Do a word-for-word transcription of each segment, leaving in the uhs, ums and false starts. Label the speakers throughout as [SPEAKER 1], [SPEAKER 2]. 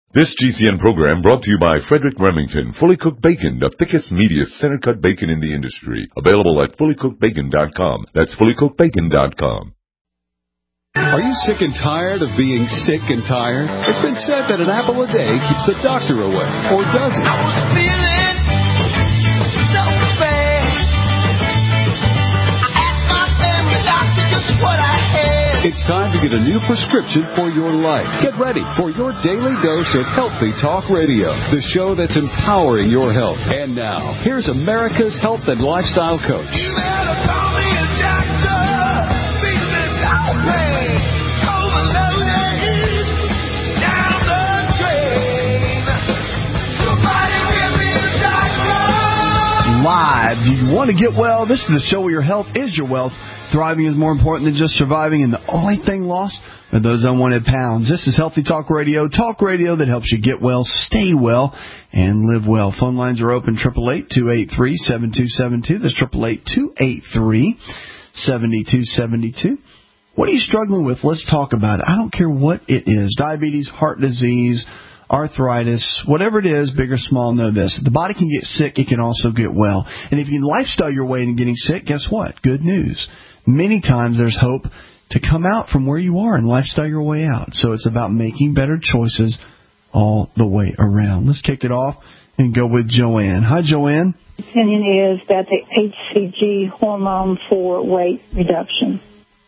[SPEAKER 1] This G C N program brought to you by Frederick Remington, Fully Cooked Bacon, the thickest, meatiest, center-cut bacon in the industry. Available at fully cooked bacon dot com. That's fully cooked bacon dot com.
[SPEAKER 2] Are you sick and tired of being sick and tired? It's been said that an apple a day keeps the doctor away, or does it? I was feeling so bad. I asked my family doctor just what I had. It's time to get a new prescription for your life. Get ready for your daily dose of Healthy Talk Radio, the show that's empowering your health. And now, here's America's health and lifestyle coach. You better call me a doctor. Feeling lonely, overloaded, down the drain. Somebody give me a doctor.
[SPEAKER 3] Live. Do you want to get well? This is the show where your health is your wealth. Thriving is more important than just surviving, and the only thing lost are those unwanted pounds. This is Healthy Talk Radio, talk radio that helps you get well, stay well, and live well. Phone lines are open, eight eight eight, two eight three, seven two seven two. That's eight eight eight, two eight three, seven two seven two. What are you struggling with? Let's talk about it. I don't care what it is, diabetes, heart disease, arthritis, whatever it is, big or small, know this. If the body can get sick, it can also get well. And if you can lifestyle your way into getting sick, guess what? Good news. Many times there's hope to come out from where you are and lifestyle your way out. So it's about making better choices all the way around. Let's kick it off and go with Joanne. Hi, Joanne.
[SPEAKER 4] My opinion is that the H C G hormone for weight reduction.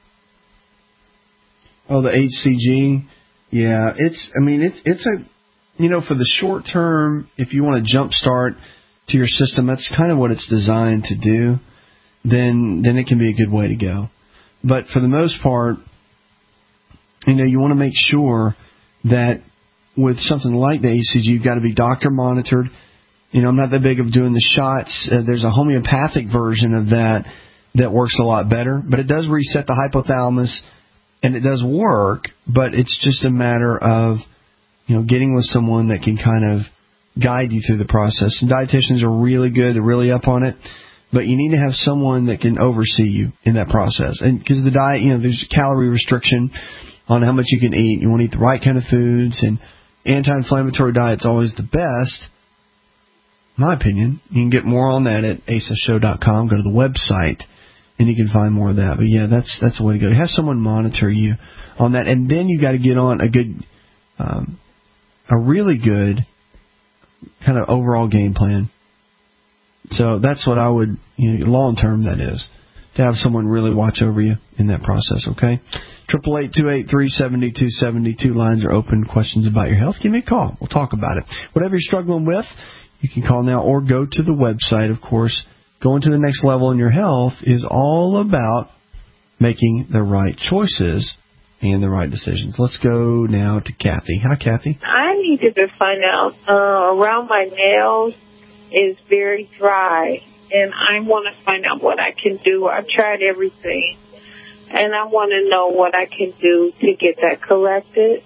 [SPEAKER 3] Oh, the H C G. Yeah, it's, I mean, it's, it's a, you know, for the short term, if you want to jumpstart to your system, that's kind of what it's designed to do. then then it can be a good way to go. But for the most part, you know, you want to make sure that with something like the H C G, you've got to be doctor monitored. You know, I'm not that big of doing the shots. Uh, there's a homeopathic version of that that works a lot better, but it does reset the hypothalamus, and it does work, but it's just a matter of, you know, getting with someone that can kind of guide you through the process. And dietitians are really good. They're really up on it. But you need to have someone that can oversee you in that process. And because the diet, you know, there's calorie restriction on how much you can eat. You want to eat the right kind of foods, and anti-inflammatory diet's always the best, in my opinion. You can get more on that at asa show dot com. Go to the website, and you can find more of that. But, yeah, that's that's the way to go. Have someone monitor you on that. And then you got to get on a good, um, a really good kind of overall game plan. So that's what I would, you know, long term, that is, to have someone really watch over you in that process, okay? eight eight eight, two eight three, seven two seven two. Lines are open. Questions about your health, give me a call. We'll talk about it. Whatever you're struggling with, you can call now or go to the website. Of course, going to the next level in your health is all about making the right choices and the right decisions. Let's go now to Kathy. Hi, Kathy.
[SPEAKER 5] I needed to find out uh, around my nails is very dry, and I want to find out what I can do. I've tried everything, and I want to know what I can do to get that corrected.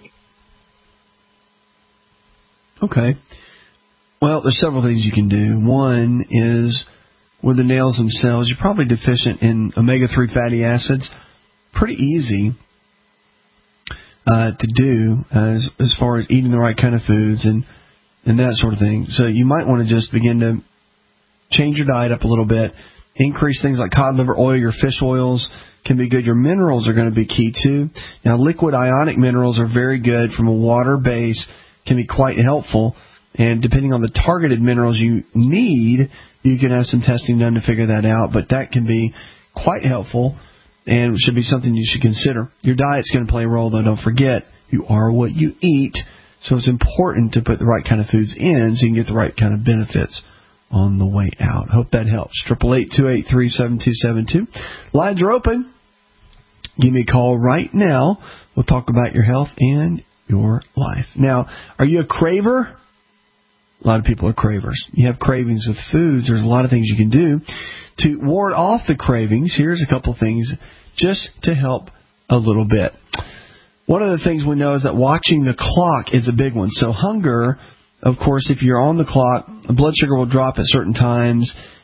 [SPEAKER 3] Okay. Well, there's several things you can do. One is with the nails themselves, you're probably deficient in omega three fatty acids. Pretty easy uh, to do as as far as eating the right kind of foods and and that sort of thing. So you might want to just begin to change your diet up a little bit, increase things like cod liver oil. Your fish oils can be good. Your minerals are going to be key too. Now, liquid ionic minerals are very good from a water base, can be quite helpful. And depending on the targeted minerals you need, you can have some testing done to figure that out. But that can be quite helpful and should be something you should consider. Your diet's going to play a role, though. Don't forget, you are what you eat. So it's important to put the right kind of foods in so you can get the right kind of benefits on the way out. Hope that helps. eight eight eight, two eight three, seven two seven two. Lines are open. Give me a call right now. We'll talk about your health and your life. Now, are you a craver? A lot of people are cravers. You have cravings with foods. There's a lot of things you can do to ward off the cravings. Here's a couple things just to help a little bit. One of the things we know is that watching the clock is a big one. So hunger, of course, if you're on the clock, the blood sugar will drop at certain times,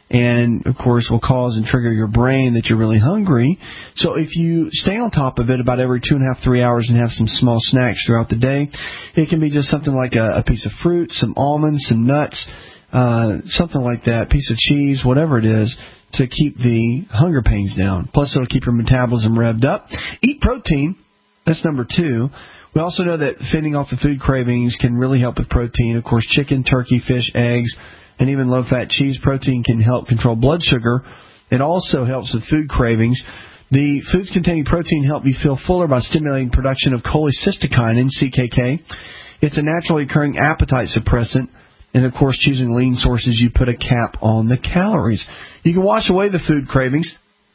[SPEAKER 3] and, of course, will cause and trigger your brain that you're really hungry. So if you stay on top of it about every two and a half, three hours and have some small snacks throughout the day, it can be just something like a, a piece of fruit, some almonds, some nuts, uh, something like that, piece of cheese, whatever it is, to keep the hunger pains down. Plus, it'll keep your metabolism revved up. Eat protein. That's number two. We also know that fending off the food cravings can really help with protein. Of course, chicken, turkey, fish, eggs, and even low-fat cheese protein can help control blood sugar. It also helps with food cravings. The foods containing protein help you feel fuller by stimulating production of cholecystokinin, C K K. It's a naturally occurring appetite suppressant. And, of course, choosing lean sources, you put a cap on the calories. You can wash away the food cravings.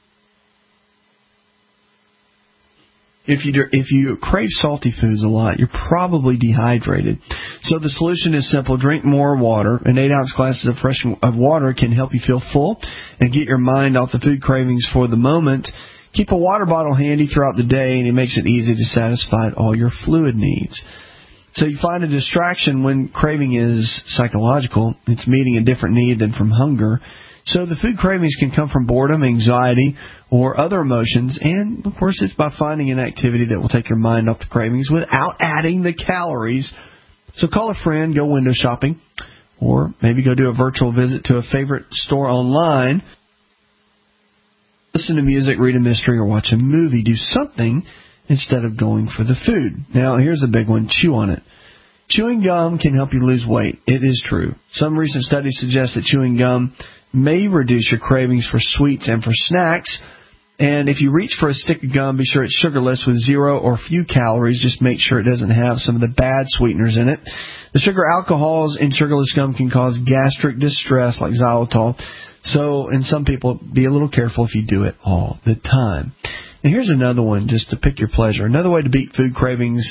[SPEAKER 3] If you if you crave salty foods a lot, you're probably dehydrated. So the solution is simple. Drink more water. An eight-ounce glasses of fresh of water can help you feel full and get your mind off the food cravings for the moment. Keep a water bottle handy throughout the day, and it makes it easy to satisfy all your fluid needs. So you find a distraction when craving is psychological. It's meeting a different need than from hunger. So the food cravings can come from boredom, anxiety, or other emotions. And, of course, it's by finding an activity that will take your mind off the cravings without adding the calories. So call a friend, go window shopping, or maybe go do a virtual visit to a favorite store online. Listen to music, read a mystery, or watch a movie. Do something instead of going for the food. Now, here's a big one. Chew on it. Chewing gum can help you lose weight. It is true. Some recent studies suggest that chewing gum may reduce your cravings for sweets and for snacks. And if you reach for a stick of gum, be sure it's sugarless with zero or few calories. Just make sure it doesn't have some of the bad sweeteners in it. The sugar alcohols in sugarless gum can cause gastric distress like xylitol. So, and some people, be a little careful if you do it all the time. And here's another one, just to pick your pleasure. Another way to beat food cravings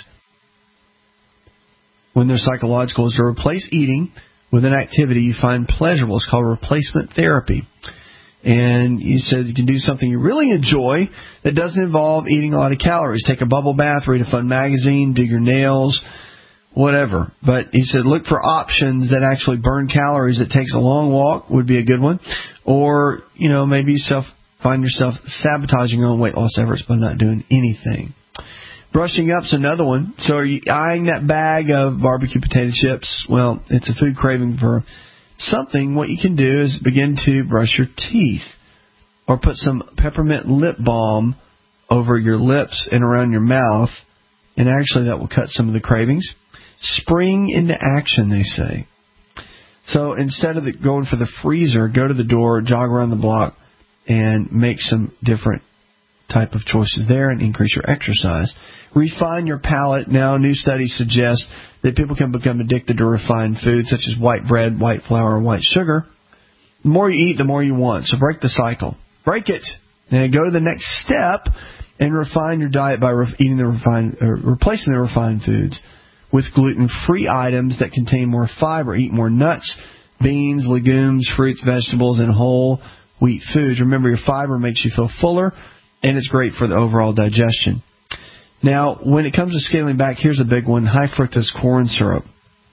[SPEAKER 3] when they're psychological is to replace eating with an activity you find pleasurable. It's called replacement therapy. And you said you can do something you really enjoy that doesn't involve eating a lot of calories. Take a bubble bath, read a fun magazine, do your nails, whatever. But he said look for options that actually burn calories. It takes a long walk would be a good one. Or, you know, maybe self find yourself sabotaging your own weight loss efforts by not doing anything. Brushing up's another one. So are you eyeing that bag of barbecue potato chips? Well, it's a food craving for something. What you can do is begin to brush your teeth or put some peppermint lip balm over your lips and around your mouth, and actually that will cut some of the cravings. Spring into action, they say. So instead of the, going for the freezer, go to the door, jog around the block, and make some different type of choices there and increase your exercise. Refine your palate. Now, new studies suggest that people can become addicted to refined foods such as white bread, white flour, and white sugar. The more you eat, the more you want. So break the cycle. Break it. And go to the next step and refine your diet by re- eating the refined, or replacing the refined foods with gluten-free items that contain more fiber. Eat more nuts, beans, legumes, fruits, vegetables, and whole wheat foods. Remember, your fiber makes you feel fuller, and it's great for the overall digestion. Now, when it comes to scaling back, here's a big one, high fructose corn syrup.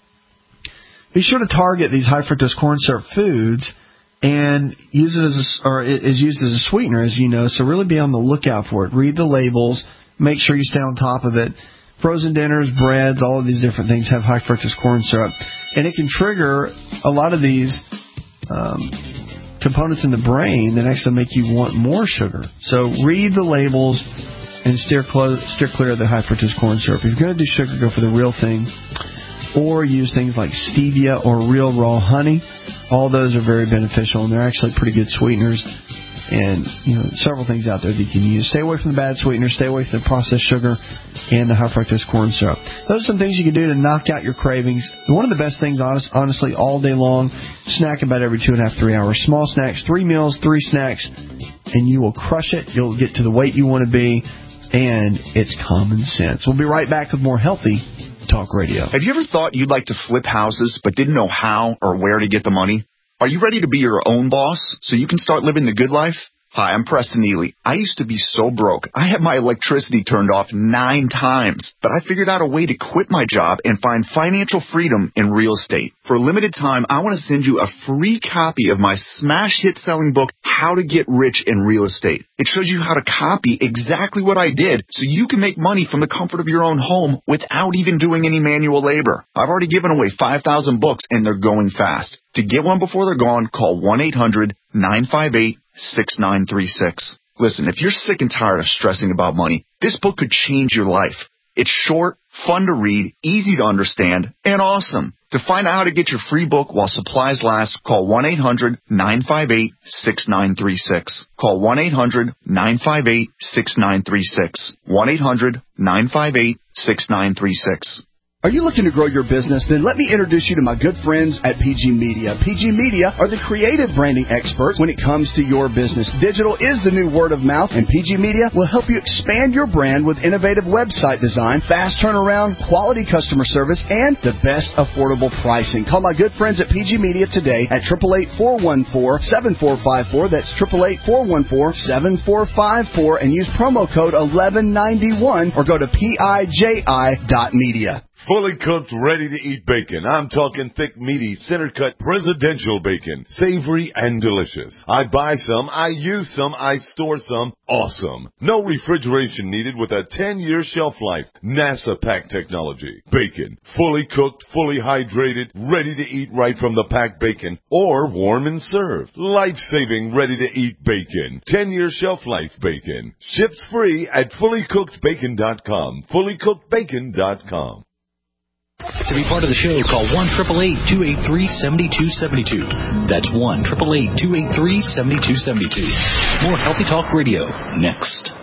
[SPEAKER 3] Be sure to target these high fructose corn syrup foods and use it as a, or it is used as a sweetener, as you know, so really be on the lookout for it. Read the labels. Make sure you stay on top of it. Frozen dinners, breads, all of these different things have high fructose corn syrup. And it can trigger a lot of these um, components in the brain that actually make you want more sugar. So read the labels and steer, clo- steer clear of the high fructose corn syrup. If you're going to do sugar, go for the real thing. Or use things like stevia or real raw honey. All those are very beneficial, and they're actually pretty good sweeteners. And, you know, several things out there that you can use. Stay away from the bad sweeteners. Stay away from the processed sugar and the high fructose corn syrup. Those are some things you can do to knock out your cravings. One of the best things, honest, honestly, all day long, snack about every two and a half, three hours. Small snacks, three meals, three snacks, and you will crush it. You'll get to the weight you want to be, and it's common sense. We'll be right back with more Healthy Talk Radio.
[SPEAKER 6] Have you ever thought you'd like to flip houses but didn't know how or where to get the money? Are you ready to be your own boss so you can start living the good life? Hi, I'm Preston Neely. I used to be so broke. I had my electricity turned off nine times, but I figured out a way to quit my job and find financial freedom in real estate. For a limited time, I want to send you a free copy of my smash hit selling book, How to Get Rich in Real Estate. It shows you how to copy exactly what I did so you can make money from the comfort of your own home without even doing any manual labor. I've already given away five thousand books and they're going fast. To get one before they're gone, call one eight hundred nine five eight six nine three six. Listen, if you're sick and tired of stressing about money, this book could change your life. It's short, fun to read, easy to understand, and awesome. To find out how to get your free book while supplies last, call one eight hundred nine five eight six nine three six. Call one eight hundred nine five eight six nine three six. one eight hundred nine five eight six nine three six.
[SPEAKER 7] Are you looking to grow your business? Then let me introduce you to my good friends at P G Media. P G Media are the creative branding experts when it comes to your business. Digital is the new word of mouth, and P G Media will help you expand your brand with innovative website design, fast turnaround, quality customer service, and the best affordable pricing. Call my good friends at P G Media today at eight eight eight, four one four, seven four five four. That's eight eight eight, four one four, seven four five four, and use promo code eleven ninety-one or go to P I J I dot media.
[SPEAKER 1] Fully cooked, ready-to-eat bacon. I'm talking thick, meaty, center-cut, presidential bacon. Savory and delicious. I buy some, I use some, I store some. Awesome. No refrigeration needed with a ten-year shelf life. NASA pack technology. Bacon. Fully cooked, fully hydrated, ready to eat right from the packed bacon. Or warm and served. Life-saving, ready-to-eat bacon. ten-year shelf life bacon. Ships free at fully cooked bacon dot com. fully cooked bacon dot com.
[SPEAKER 8] To be part of the show, call one eight eight eight, two eight three, seven two seven two. That's one eight eight eight, two eight three, seven two seven two. More Healthy Talk Radio next.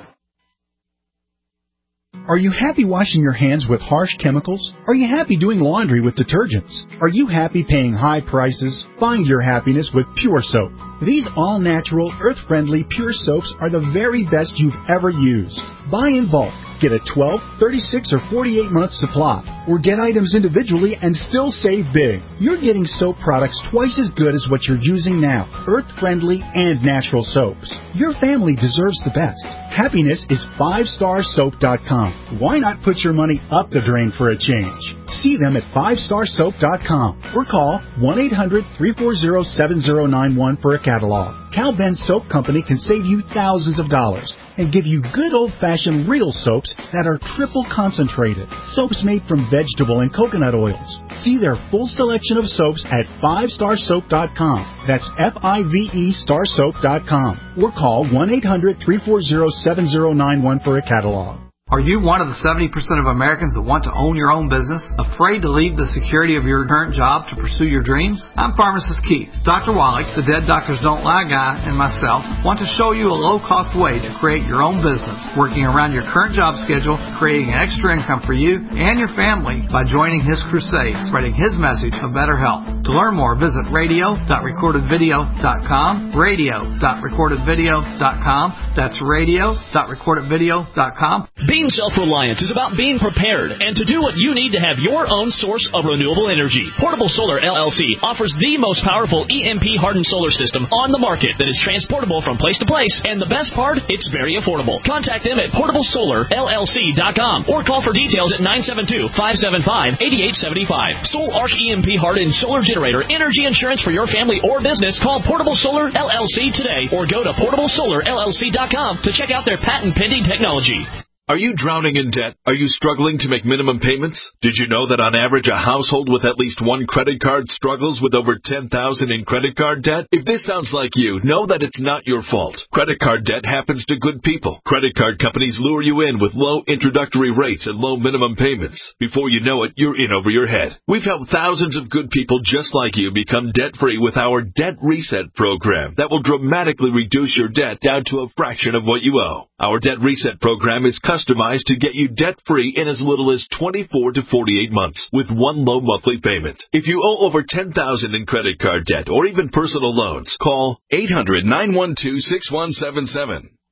[SPEAKER 9] Are you happy washing your hands with harsh chemicals? Are you happy doing laundry with detergents? Are you happy paying high prices? Find your happiness with Pure Soap. These all-natural, earth-friendly Pure Soaps are the very best you've ever used. Buy in bulk. Get a twelve, thirty-six, or forty-eight month supply. Or get items individually and still save big. You're getting soap products twice as good as what you're using now. Earth-friendly and natural soaps. Your family deserves the best. Happiness is five star soap dot com. Why not put your money up the drain for a change? See them at five star soap dot com or call one eight hundred, three four zero, seven zero nine one for a catalog. Cal Ben Soap Company can save you thousands of dollars and give you good old-fashioned real soaps that are triple concentrated. Soaps made from vegetable and coconut oils. See their full selection of soaps at five star soap dot com. That's F I V E star soap dot com. Or call one eight hundred, three four zero, seven zero nine one for a catalog.
[SPEAKER 10] Are you one of the seventy percent of Americans that want to own your own business? Afraid to leave the security of your current job to pursue your dreams? I'm Pharmacist Keith. Doctor Wallach, the Dead Doctors Don't Lie guy, and myself want to show you a low-cost way to create your own business, working around your current job schedule, creating an extra income for you and your family by joining his crusade, spreading his message of better health. To learn more, visit radio dot recorded video dot com, radio dot recorded video dot com. That's radio dot recorded video dot com.
[SPEAKER 11] Being self-reliant is about being prepared and to do what you need to have your own source of renewable energy. Portable Solar L L C offers the most powerful E M P-hardened solar system on the market that is transportable from place to place, and the best part, it's very affordable. Contact them at portable solar L L C dot com or call for details at nine seven two, five seven five, eight eight seven five. Soul Arc E M P-hardened solar generator energy insurance for your family or business. Call Portable Solar L L C today or go to portable solar L L C dot com to check out their patent-pending technology.
[SPEAKER 12] Are you drowning in debt? Are you struggling to make minimum payments? Did you know that on average a household with at least one credit card struggles with over ten thousand dollars in credit card debt? If this sounds like you, know that it's not your fault. Credit card debt happens to good people. Credit card companies lure you in with low introductory rates and low minimum payments. Before you know it, you're in over your head. We've helped thousands of good people just like you become debt-free with our Debt Reset program that will dramatically reduce your debt down to a fraction of what you owe. Our Debt Reset program is customized to get you debt-free in as little as twenty-four to forty-eight months with one low monthly payment. If you owe over ten thousand dollars in credit card debt or even personal loans, call eight hundred, nine one two, six one seven seven.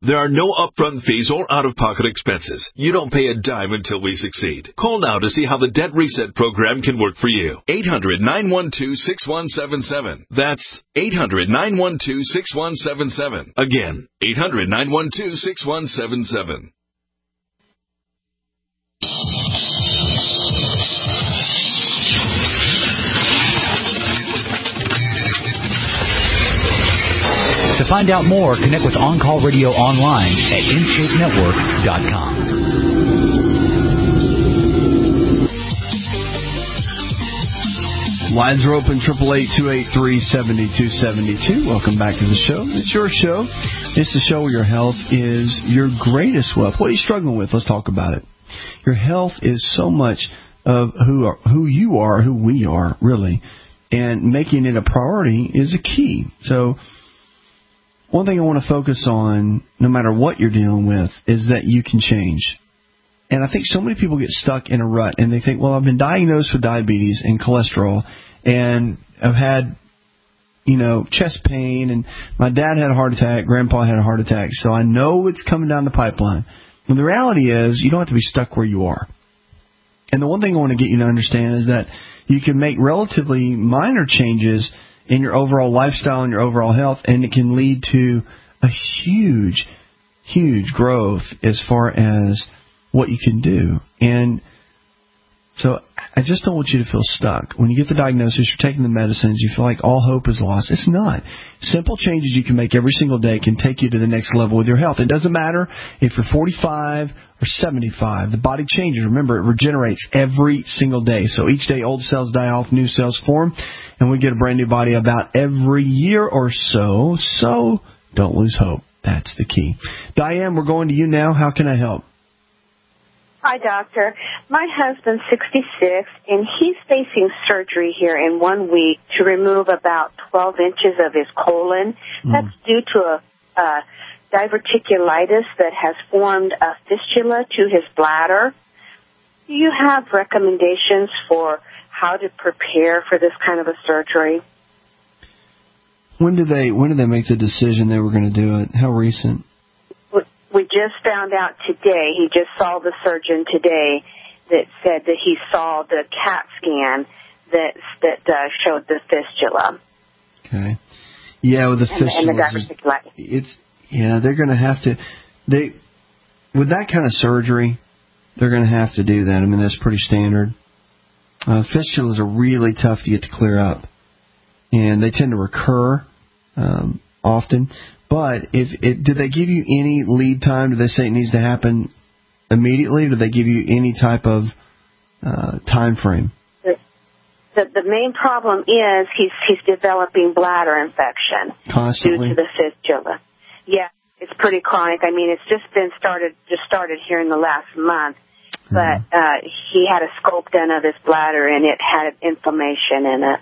[SPEAKER 12] There are no upfront fees or out-of-pocket expenses. You don't pay a dime until we succeed. Call now to see how the Debt Reset program can work for you. eight hundred, nine one two, six one seven seven. That's eight hundred, nine one two, six one seven seven. Again, eight hundred, nine one two, six one seven seven.
[SPEAKER 8] To find out more, connect with On Call Radio online at in shape network dot com.
[SPEAKER 3] Lines are open, triple eight, two eight three, seven two seven two. Welcome back to the show. It's your show. It's the show where your health is your greatest wealth. What are you struggling with? Let's talk about it. Your health is so much of who are, who you are, who we are, really. And making it a priority is a key. So one thing I want to focus on, no matter what you're dealing with, is that you can change. And I think so many people get stuck in a rut, and they think, well, I've been diagnosed with diabetes and cholesterol, and I've had, you know, chest pain, and my dad had a heart attack, grandpa had a heart attack, so I know it's coming down the pipeline. And the reality is, you don't have to be stuck where you are. And the one thing I want to get you to understand is that you can make relatively minor changes in your overall lifestyle and your overall health, and it can lead to a huge, huge growth as far as what you can do. And so I just don't want you to feel stuck. When you get the diagnosis, you're taking the medicines, you feel like all hope is lost. It's not. Simple changes you can make every single day can take you to the next level with your health. It doesn't matter if you're forty-five or seventy-five. The body changes. Remember, it regenerates every single day. So each day, old cells die off, new cells form, and we get a brand new body about every year or so. So don't lose hope. That's the key. Diane, we're going to you now. How can I help?
[SPEAKER 13] Hi, doctor. My husband's sixty-six, and he's facing surgery here in one week to remove about twelve inches of his colon. Mm. That's due to a, a diverticulitis that has formed a fistula to his bladder. Do you have recommendations for how to prepare for this kind of a surgery?
[SPEAKER 3] When did they when did they make the decision they were going to do it? How recent?
[SPEAKER 13] We just found out today. He just saw the surgeon today that said that he saw the CAT scan that that uh, showed the fistula.
[SPEAKER 3] Okay. Yeah, with the
[SPEAKER 13] and,
[SPEAKER 3] fistula.
[SPEAKER 13] And the diverticulitis.
[SPEAKER 3] It's yeah, they're going to have to. They with that kind of surgery, they're going to have to do that. I mean, that's pretty standard. Uh, fistulas are really tough to get to clear up, and they tend to recur um, often. But if it, did they give you any lead time? Did they say it needs to happen immediately? Or did they give you any type of uh, time frame?
[SPEAKER 13] The, the, the main problem is he's he's developing bladder infection
[SPEAKER 3] constantly
[SPEAKER 13] due to the fistula. Yeah, it's pretty chronic. I mean, it's just been started just started here in the last month. But uh, he had a scope done of his bladder, and it had inflammation in it.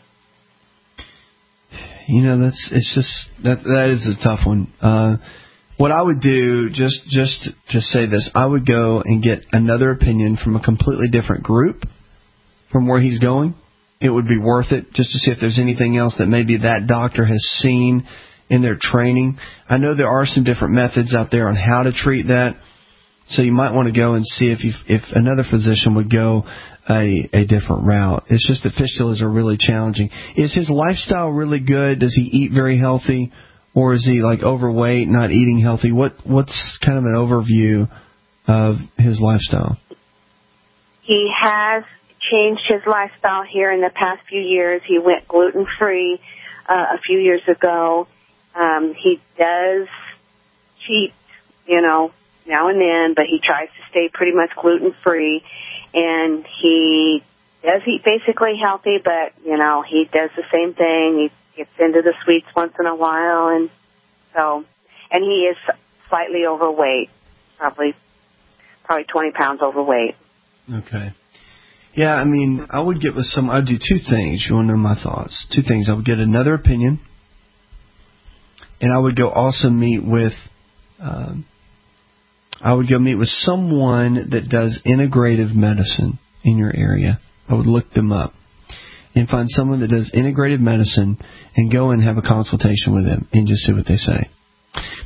[SPEAKER 3] You know, that's it's just that that is a tough one. Uh, what I would do, just just just say this, I would go and get another opinion from a completely different group from where he's going. It would be worth it just to see if there's anything else that maybe that doctor has seen in their training. I know there are some different methods out there on how to treat that, so you might want to go and see if you, if another physician would go a, a different route. It's just that fistulas are really challenging. Is his lifestyle really good? Does he eat very healthy? Or is he like overweight, not eating healthy? What What's kind of an overview of his lifestyle?
[SPEAKER 13] He has changed his lifestyle here in the past few years. He went gluten-free uh, a few years ago. Um, he does cheat, you know, now and then, but he tries to stay pretty much gluten-free. And he does eat basically healthy, but, you know, he does the same thing. He gets into the sweets once in a while. And so, and he is slightly overweight, probably, probably twenty pounds overweight.
[SPEAKER 3] Okay. Yeah, I mean, I would get with some, I'd do two things. You want to know my thoughts? Two things. I would get another opinion, and I would go also meet with, um, I would go meet with someone that does integrative medicine in your area. I would look them up and find someone that does integrative medicine and go and have a consultation with them and just see what they say.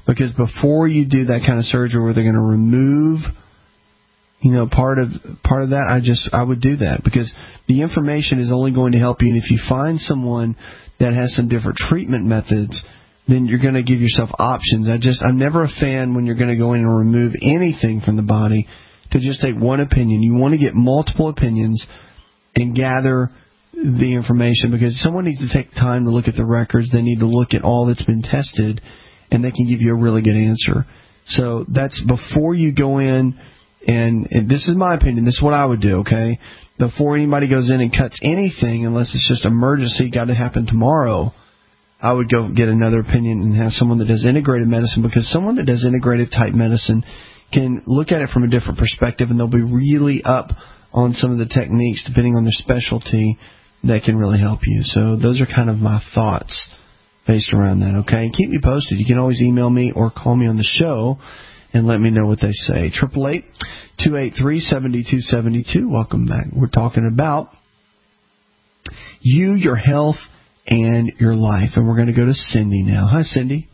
[SPEAKER 3] Because before you do that kind of surgery where they're going to remove, you know, part of part of that, I just I would do that, because the information is only going to help you. And if you find someone that has some different treatment methods, then you're going to give yourself options. I just I'm never a fan when you're going to go in and remove anything from the body to just take one opinion. You want to get multiple opinions and gather the information, because someone needs to take time to look at the records. They need to look at all that's been tested, and they can give you a really good answer. So that's before you go in, and, and this is my opinion, this is what I would do, okay? Before anybody goes in and cuts anything, unless it's just emergency, got to happen tomorrow, I would go get another opinion and have someone that does integrated medicine, because someone that does integrated type medicine can look at it from a different perspective, and they'll be really up on some of the techniques, depending on their specialty, that can really help you. So those are kind of my thoughts based around that, okay? And keep me posted. You can always email me or call me on the show and let me know what they say. eight eight eight, two eight three, seven two seven two. Welcome back. We're talking about you, your health, and your life. And we're going to go to Cindy now. Hi, Cindy.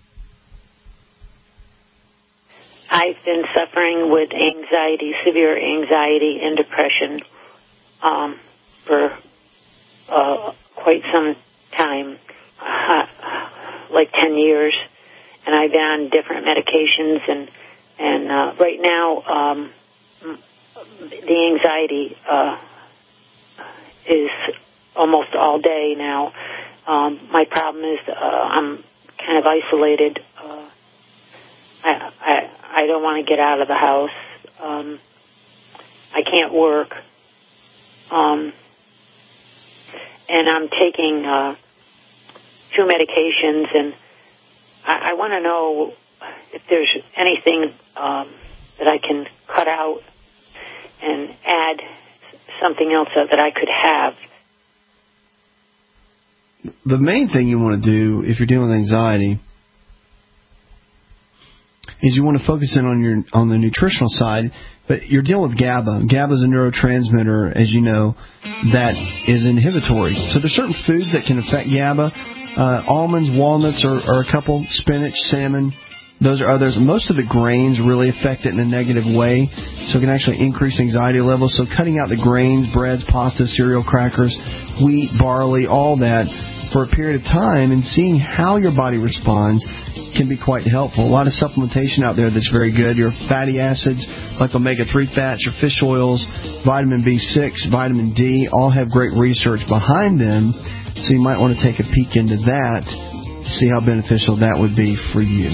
[SPEAKER 14] I've been suffering with anxiety, severe anxiety and depression um, for uh, quite some time, uh, like ten years. And I've been on different medications, and and uh, right now um, the anxiety uh, is almost all day now. Um, my problem is uh, I'm kind of isolated. Uh, I, I I don't want to get out of the house. Um, I can't work. Um, and I'm taking uh, two medications, and I, I want to know if there's anything um, that I can cut out and add something else that I could have.
[SPEAKER 3] The main thing you want to do if you're dealing with anxiety is you want to focus in on your on the nutritional side, but you're dealing with GABA. GABA is a neurotransmitter, as you know, that is inhibitory. So there's certain foods that can affect GABA. Uh, almonds, walnuts are, are a couple, spinach, salmon, those are others. Most of the grains really affect it in a negative way, so it can actually increase anxiety levels. So cutting out the grains, breads, pasta, cereal, crackers, wheat, barley, all that for a period of time and seeing how your body responds can be quite helpful. A lot of supplementation out there that's very good. Your fatty acids, like omega three fats, your fish oils, vitamin B six, vitamin D, all have great research behind them. So you might want to take a peek into that, see how beneficial that would be for you.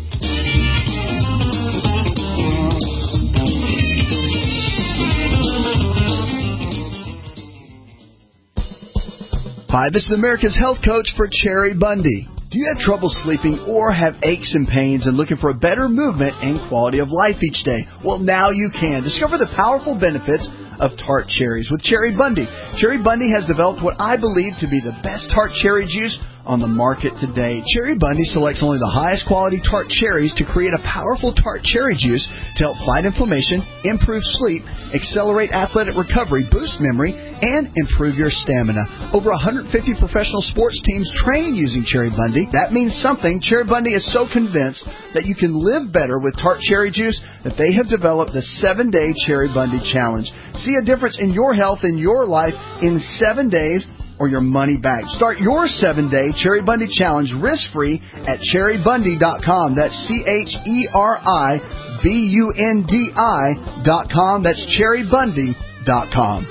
[SPEAKER 7] Hi, this is America's Health Coach for Cherry Bundy. Do you have trouble sleeping or have aches and pains and looking for a better movement and quality of life each day? Well, now you can. Discover the powerful benefits of tart cherries with Cherry Bundy. Cherry Bundy has developed what I believe to be the best tart cherry juice on the market today. Cherry Bundy selects only the highest quality tart cherries to create a powerful tart cherry juice to help fight inflammation, improve sleep, accelerate athletic recovery, boost memory, and improve your stamina. Over one hundred fifty professional sports teams train using Cherry Bundy. That means something. Cherry Bundy is so convinced that you can live better with tart cherry juice that they have developed the seven-day Cherry Bundy Challenge. See a difference in your health and your life in seven days or your money back. Start your seven-day Cherry Bundy Challenge risk-free at cherry bundy dot com. That's C H E R I B U N D I dot com. That's cherry bundy dot com.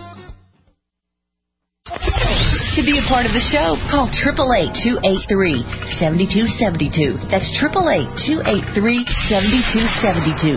[SPEAKER 15] To be a part of the show, call eight eight eight, two eight three, seven two seven two. That's eight eight eight, two eight three, seven two seven two.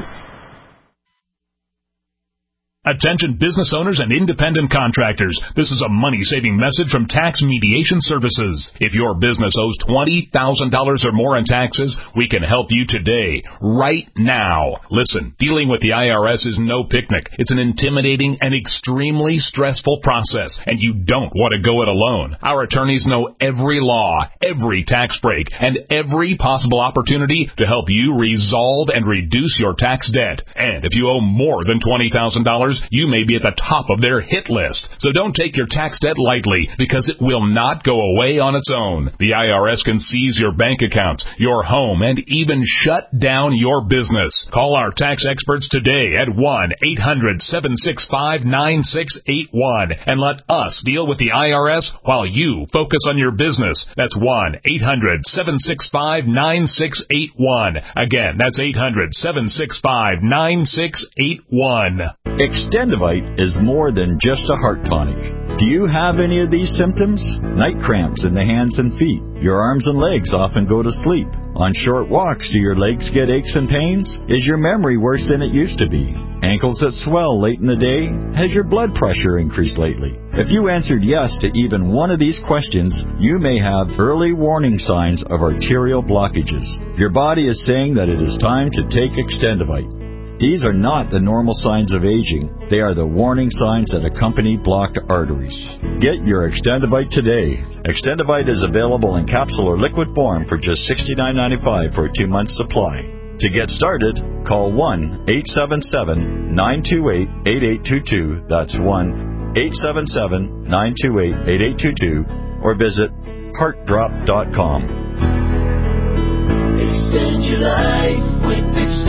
[SPEAKER 16] Attention business owners and independent contractors. This is a money-saving message from Tax Mediation Services. If your business owes twenty thousand dollars or more in taxes, we can help you today, right now. Listen, dealing with the I R S is no picnic. It's an intimidating and extremely stressful process, and you don't want to go it alone. Our attorneys know every law, every tax break, and every possible opportunity to help you resolve and reduce your tax debt. And if you owe more than twenty thousand dollars, customers, you may be at the top of their hit list. So don't take your tax debt lightly, because it will not go away on its own. The I R S can seize your bank account, your home, and even shut down your business. Call our tax experts today at one eight hundred seven six five nine six eight one and let us deal with the I R S while you focus on your business. That's one eight hundred seven six five nine six eight one. Again, that's eight hundred seven six five nine six eight one.
[SPEAKER 17] Extendivite is more than just a heart tonic. Do you have any of these symptoms? Night cramps in the hands and feet. Your arms and legs often go to sleep. On short walks, do your legs get aches and pains? Is your memory worse than it used to be? Ankles that swell late in the day? Has your blood pressure increased lately? If you answered yes to even one of these questions, you may have early warning signs of arterial blockages. Your body is saying that it is time to take Extendivite. These are not the normal signs of aging. They are the warning signs that accompany blocked arteries. Get your Extendivite today. Extendivite is available in capsule or liquid form for just sixty-nine ninety-five for a two-month supply. To get started, call one eight seven seven nine two eight eight eight two two. That's one eight seven seven nine two eight eight eight two two, or visit heart drop dot com.
[SPEAKER 18] Extend your life with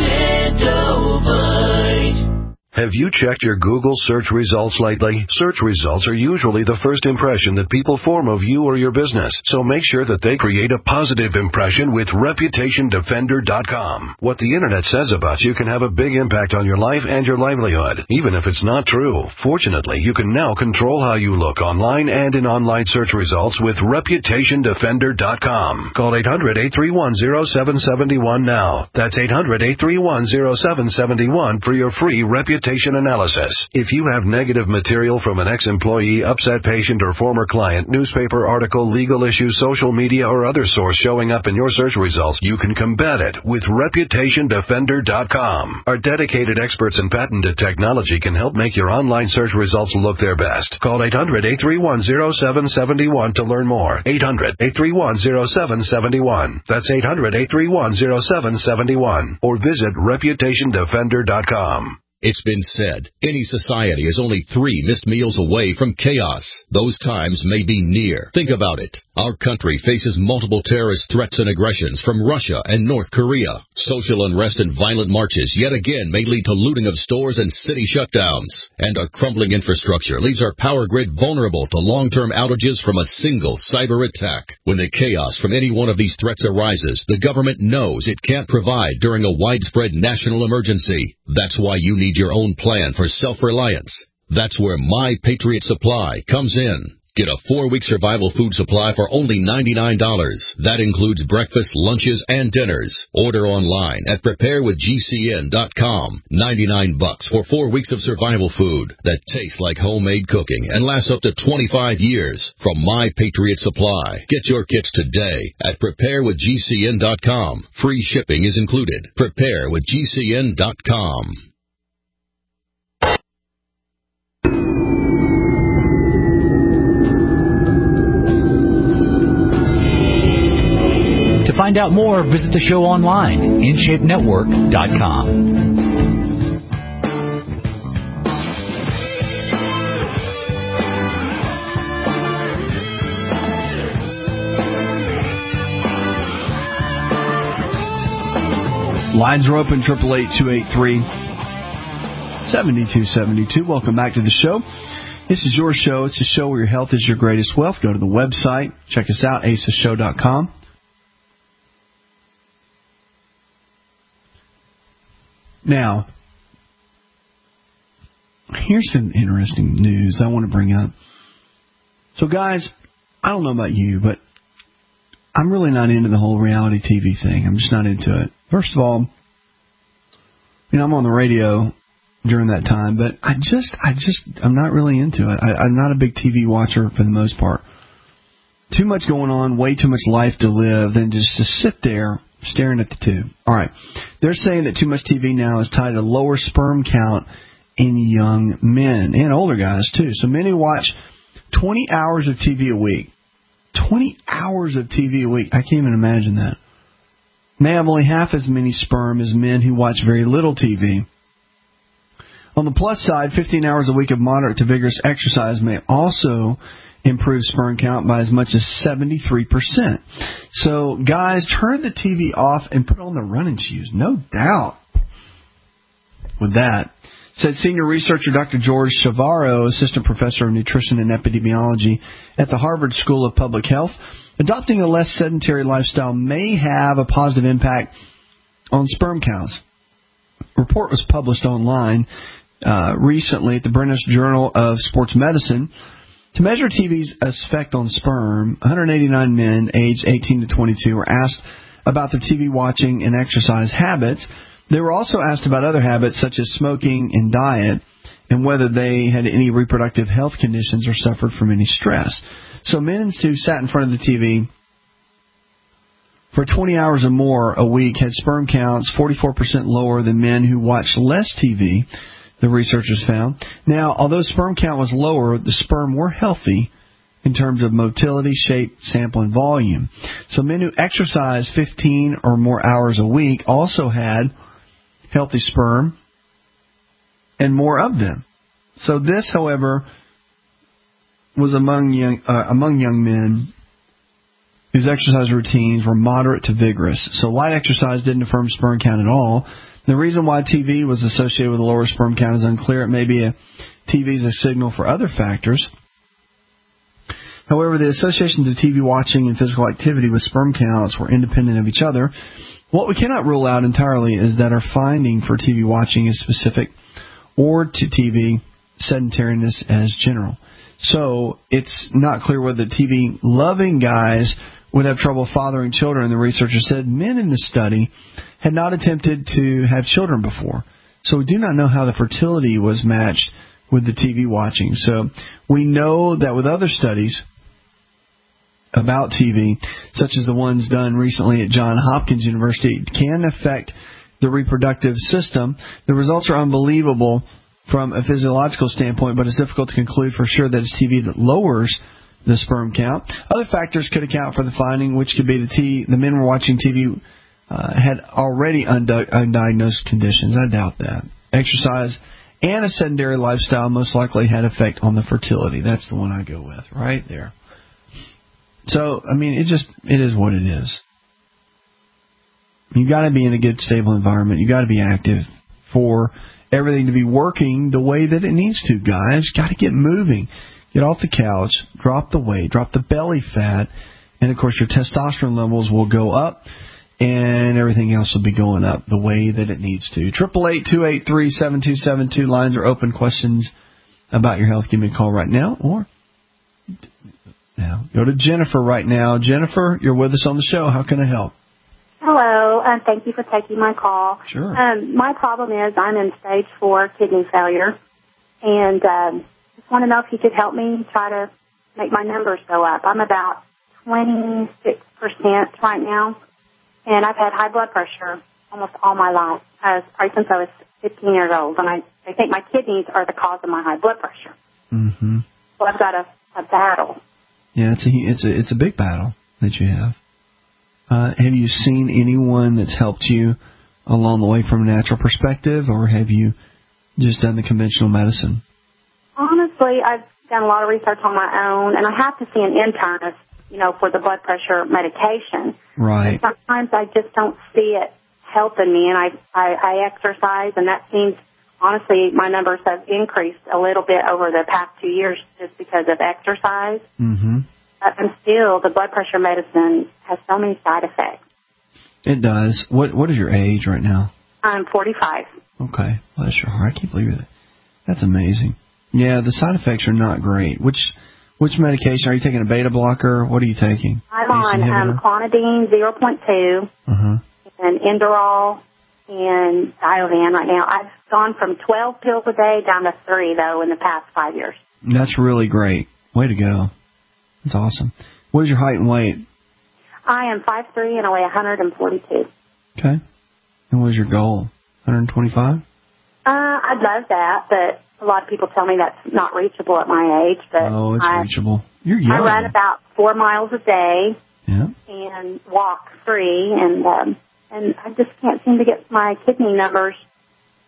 [SPEAKER 18] Extendivite.
[SPEAKER 19] Have you checked your Google search results lately? Search results are usually the first impression that people form of you or your business, so make sure that they create a positive impression with reputation defender dot com. What the Internet says about you can have a big impact on your life and your livelihood, even if it's not true. Fortunately, you can now control how you look online and in online search results with reputation defender dot com. Call eight hundred eight three one zero seven seven one now. That's eight hundred eight three one zero seven seven one for your free reputation analysis. If you have negative material from an ex-employee, upset patient, or former client, newspaper article, legal issue, social media, or other source showing up in your search results, you can combat it with reputation defender dot com. Our dedicated experts in patented technology can help make your online search results look their best. Call eight hundred eight three one zero seven seven one to learn more. eight hundred eight three one zero seven seven one. That's eight hundred eight three one zero seven seven one. Or visit reputation defender dot com.
[SPEAKER 20] It's been said, any society is only three missed meals away from chaos. Those times may be near. Think about it. Our country faces multiple terrorist threats and aggressions from Russia and North Korea. Social unrest and violent marches yet again may lead to looting of stores and city shutdowns. And our crumbling infrastructure leaves our power grid vulnerable to long-term outages from a single cyber attack. When the chaos from any one of these threats arises, the government knows it can't provide during a widespread national emergency. That's why you need your own plan for self-reliance. That's where My Patriot Supply comes in. Get a four-week survival food supply for only ninety-nine dollars. That includes breakfast, lunches, and dinners. Order online at prepare with G C N dot com. ninety-nine bucks for four weeks of survival food that tastes like homemade cooking and lasts up to twenty-five years from My Patriot Supply. Get your kits today at prepare with G C N dot com. Free shipping is included. prepare with G C N dot com.
[SPEAKER 8] To find out more, visit the show online, in shape network dot com.
[SPEAKER 3] Lines are open, triple eight two eight three seven two seven two. Welcome back to the show. This is your show. It's a show where your health is your greatest wealth. Go to the website. Check us out, asa show dot com. Now, here's some interesting news I want to bring up. So, guys, I don't know about you, but I'm really not into the whole reality T V thing. I'm just not into it. First of all, you know, I'm on the radio during that time, but I just, I just, I'm not really into it. I, I'm not a big T V watcher for the most part. Too much going on, way too much life to live than just to sit there staring at the tube. All right. They're saying that too much T V now is tied to lower sperm count in young men and older guys, too. So many watch twenty hours of T V a week. twenty hours of T V a week. I can't even imagine that. They have only half as many sperm as men who watch very little T V. On the plus side, fifteen hours a week of moderate to vigorous exercise may also improve sperm count by as much as seventy-three percent. So, guys, turn the T V off and put on the running shoes. No doubt with that. Said senior researcher Doctor George Chavarro, assistant professor of nutrition and epidemiology at the Harvard School of Public Health. Adopting a less sedentary lifestyle may have a positive impact on sperm counts. A report was published online uh, recently at the British Journal of Sports Medicine. To measure T V's effect on sperm, one hundred eighty-nine men aged eighteen to twenty-two were asked about their T V watching and exercise habits. They were also asked about other habits such as smoking and diet and whether they had any reproductive health conditions or suffered from any stress. So men who sat in front of the T V for twenty hours or more a week had sperm counts forty-four percent lower than men who watched less T V, the researchers found. Now, although sperm count was lower, the sperm were healthy in terms of motility, shape, sample, and volume. So men who exercised fifteen or more hours a week also had healthy sperm and more of them. So this, however, was among young, uh, among young men whose exercise routines were moderate to vigorous. So light exercise didn't affirm sperm count at all. The reason why T V was associated with a lower sperm count is unclear. It may be a T V is a signal for other factors. However, the association to T V watching and physical activity with sperm counts were independent of each other. What we cannot rule out entirely is that our finding for T V watching is specific or to T V sedentariness as general. So it's not clear whether T V-loving guys would have trouble fathering children. The researcher said men in the study had not attempted to have children before. So we do not know how the fertility was matched with the T V watching. So we know that with other studies about T V, such as the ones done recently at Johns Hopkins University, it can affect the reproductive system. The results are unbelievable from a physiological standpoint, but it's difficult to conclude for sure that it's T V that lowers the sperm count. Other factors could account for the finding, which could be the T the men were watching T V uh, had already undu- undiagnosed conditions. I doubt that. Exercise and a sedentary lifestyle most likely had effect on the fertility. That's the one I go with, right there. So, I mean, it just, it is what it is. You got to be in a good, stable environment. You got to be active for everything to be working the way that it needs to, guys. Got to get moving. Get off the couch, drop the weight, drop the belly fat, and, of course, your testosterone levels will go up, and everything else will be going up the way that it needs to. eight eight eight, two eight three, seven two seven two. Lines are open. Questions about your health, give me a call right now, or now go to Jennifer right now. Jennifer, you're with us on the show. How can I help?
[SPEAKER 21] Hello, and thank you for taking my call.
[SPEAKER 3] Sure.
[SPEAKER 21] Um, my problem is I'm in stage four kidney failure, and um, just want to know if you could help me try to make my numbers go up. I'm about twenty-six percent right now, and I've had high blood pressure almost all my life, uh, probably since I was fifteen years old, and I, I think my kidneys are the cause of my high blood pressure.
[SPEAKER 3] Mm-hmm.
[SPEAKER 21] So I've got a, a battle.
[SPEAKER 3] Yeah, it's a it's a it's a big battle that you have. Uh, have you seen anyone that's helped you along the way from a natural perspective, or have you just done the conventional medicine?
[SPEAKER 21] Honestly, I've done a lot of research on my own, and I have to see an internist, you know, for the blood pressure medication.
[SPEAKER 3] Right.
[SPEAKER 21] And sometimes I just don't see it helping me, and I, I, I exercise, and that seems, honestly, my numbers have increased a little bit over the past two years just because of exercise.
[SPEAKER 3] Mm-hmm.
[SPEAKER 21] And still, the blood pressure medicine has so many side effects.
[SPEAKER 3] It does. What What is your age right now?
[SPEAKER 21] I'm forty-five.
[SPEAKER 3] Okay. Bless your heart. I can't believe that. That's amazing. Yeah, the side effects are not great. Which which medication? Are you taking a beta blocker? What are you taking?
[SPEAKER 21] I'm on um, clonidine zero point two
[SPEAKER 3] uh-huh.
[SPEAKER 21] and Inderol and Diovan right now. I've gone from twelve pills a day down to three, though, in the past five years.
[SPEAKER 3] That's really great. Way to go. That's awesome. What is your height and weight?
[SPEAKER 21] I am five three and I weigh one hundred forty-two.
[SPEAKER 3] Okay. And what is your goal? one twenty-five?
[SPEAKER 21] Uh, I'd love that, but a lot of people tell me that's not reachable at my age. But
[SPEAKER 3] oh, it's
[SPEAKER 21] I,
[SPEAKER 3] reachable. You're young.
[SPEAKER 21] I run about four miles a day
[SPEAKER 3] yeah.
[SPEAKER 21] and walk three, and um, and I just can't seem to get my kidney numbers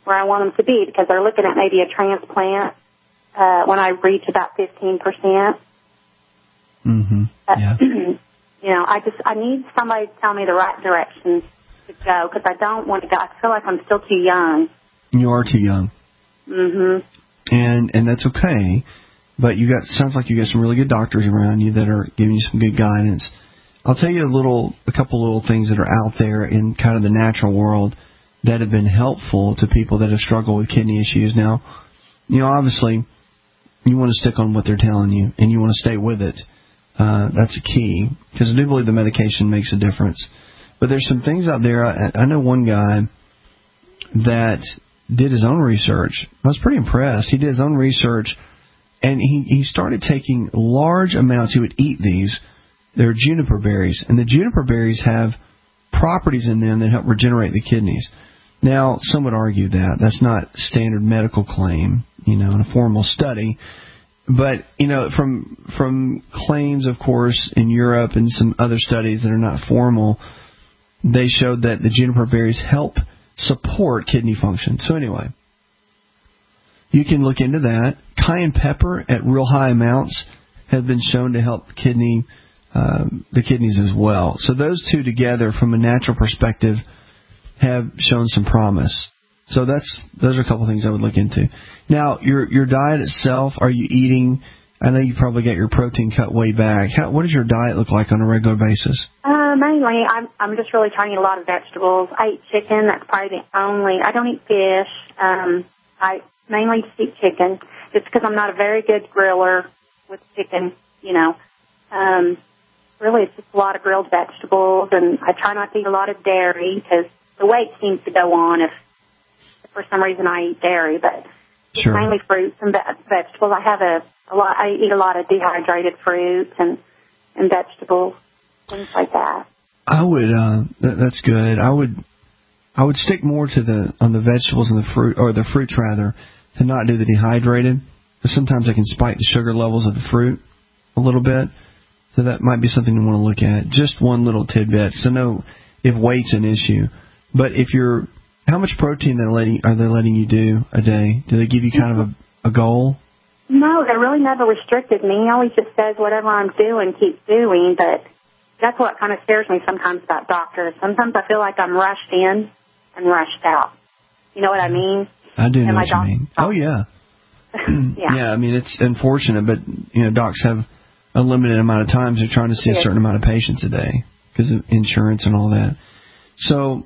[SPEAKER 21] where I want them to be because they're looking at maybe a transplant uh, when I reach about fifteen percent.
[SPEAKER 3] Mm-hmm. Yeah.
[SPEAKER 21] Uh, you know, I just I need somebody to tell me the right direction to go because I don't want to go. I feel like I'm still too young.
[SPEAKER 3] You are too young.
[SPEAKER 21] Mm-hmm.
[SPEAKER 3] And and that's okay. But you got sounds like you got some really good doctors around you that are giving you some good guidance. I'll tell you a little, a couple little things that are out there in kind of the natural world that have been helpful to people that have struggled with kidney issues. Now, you know, obviously, you want to stick on what they're telling you, and you want to stay with it. Uh, that's a key, because I do believe the medication makes a difference. But there's some things out there. I, I know one guy that did his own research. I was pretty impressed. He did his own research, and he, he started taking large amounts. He would eat these. They're juniper berries, and the juniper berries have properties in them that help regenerate the kidneys. Now, some would argue that. That's not standard medical claim, you know, in a formal study. But, you know, from from claims, of course, in Europe and some other studies that are not formal, they showed that the juniper berries help support kidney function. So anyway, you can look into that. Cayenne pepper at real high amounts have been shown to help kidney um, the kidneys as well. So those two together, from a natural perspective, have shown some promise. So that's those are a couple of things I would look into. Now, your your diet itself, are you eating? I know you probably got your protein cut way back. How, what does your diet look like on a regular basis?
[SPEAKER 21] Uh, mainly, I'm I'm just really trying to eat a lot of vegetables. I eat chicken. That's probably the only. I don't eat fish. Um, I mainly just eat chicken, just because I'm not a very good griller with chicken. You know, um, really, it's just a lot of grilled vegetables, and I try not to eat a lot of dairy because the weight seems to go on if, if for some reason I eat dairy, but it's
[SPEAKER 3] sure.
[SPEAKER 21] mainly fruits and ve- vegetables. I have a, a lot. I eat a lot of dehydrated fruits and and vegetables, things like that.
[SPEAKER 3] I would. Uh, th- that's good. I would. I would stick more to the on the vegetables and the fruit, or the fruits rather, to not do the dehydrated. Because sometimes I can spike the sugar levels of the fruit a little bit. So that might be something you want to look at. Just one little tidbit, because I know if weight's an issue. But if you're, how much protein they're letting, are they letting you do a day? Do they give you kind of a, a goal?
[SPEAKER 21] No, they really never restricted me. He always just says whatever I'm doing, keep doing. But that's what kind of scares me sometimes about doctors. Sometimes I feel like I'm rushed in and rushed out. You know what I mean?
[SPEAKER 3] I do know
[SPEAKER 21] and
[SPEAKER 3] what you mean. Oh, yeah.
[SPEAKER 21] yeah.
[SPEAKER 3] Yeah, I mean, it's unfortunate, but, you know, docs have a limited amount of times. They're trying to see a certain amount of patients a day because of insurance and all that. So,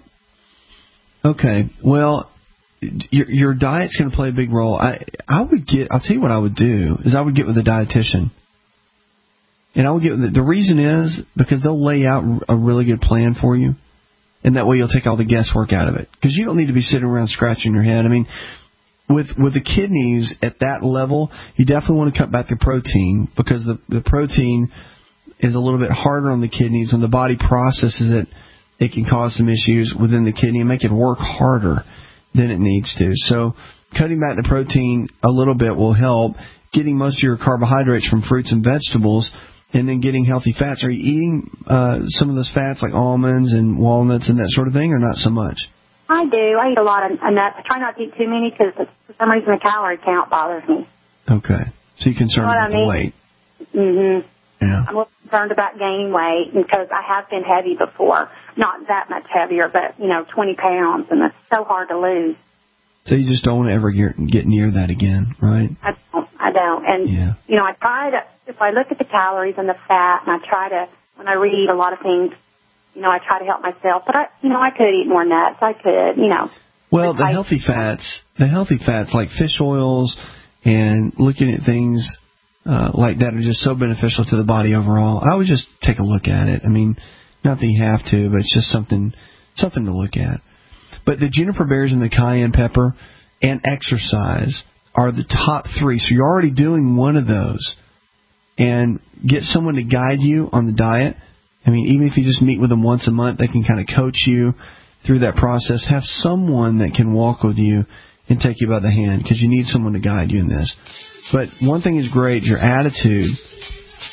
[SPEAKER 3] okay, well, your your diet's going to play a big role. I I would get. I'll tell you what I would do is I would get with a dietitian, and I would get. The reason is because they'll lay out a really good plan for you, and that way you'll take all the guesswork out of it. Because you don't need to be sitting around scratching your head. I mean, with with the kidneys at that level, you definitely want to cut back the protein because the the protein is a little bit harder on the kidneys. When the body processes it, it can cause some issues within the kidney and make it work harder than it needs to. So cutting back the protein a little bit will help. Getting most of your carbohydrates from fruits and vegetables, and then getting healthy fats. Are you eating uh, some of those fats like almonds and walnuts and that sort of thing, or not so much?
[SPEAKER 21] I do. I eat a lot of nuts. I try not to eat too many because for some reason the calorie count bothers me.
[SPEAKER 3] Okay. So you're concerned
[SPEAKER 21] You know
[SPEAKER 3] about
[SPEAKER 21] what I
[SPEAKER 3] the
[SPEAKER 21] mean?
[SPEAKER 3] weight.
[SPEAKER 21] Mm-hmm.
[SPEAKER 3] Yeah.
[SPEAKER 21] I'm a little concerned about gaining weight because I have been heavy before. Not that much heavier, but, you know, twenty pounds, and that's so hard to lose.
[SPEAKER 3] So you just don't want to ever get, get near that again, right?
[SPEAKER 21] I don't. I don't. And,
[SPEAKER 3] yeah.
[SPEAKER 21] you know, I try to, if I look at the calories and the fat, and I try to, when I read a lot of things, you know, I try to help myself. But, I, you know, I could eat more nuts. I could, you know.
[SPEAKER 3] Well, the healthy fats, the healthy fats like fish oils and looking at things uh, like that are just so beneficial to the body overall. I would just take a look at it. I mean, not that you have to, but it's just something something to look at. But the juniper berries and the cayenne pepper and exercise are the top three. So you're already doing one of those. And get someone to guide you on the diet. I mean, even if you just meet with them once a month, they can kind of coach you through that process. Have someone that can walk with you and take you by the hand, because you need someone to guide you in this. But one thing is great, your attitude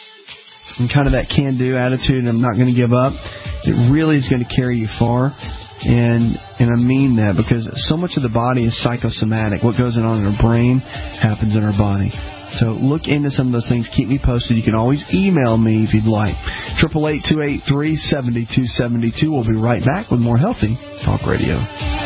[SPEAKER 3] and kind of that can-do attitude, I'm not going to give up. It really is going to carry you far. And and I mean that because so much of the body is psychosomatic. What goes on in our brain happens in our body. So look into some of those things. Keep me posted. You can always email me if you'd like. eight eight eight, two eight three, seven two seven two. We'll be right back with more Healthy Talk Radio.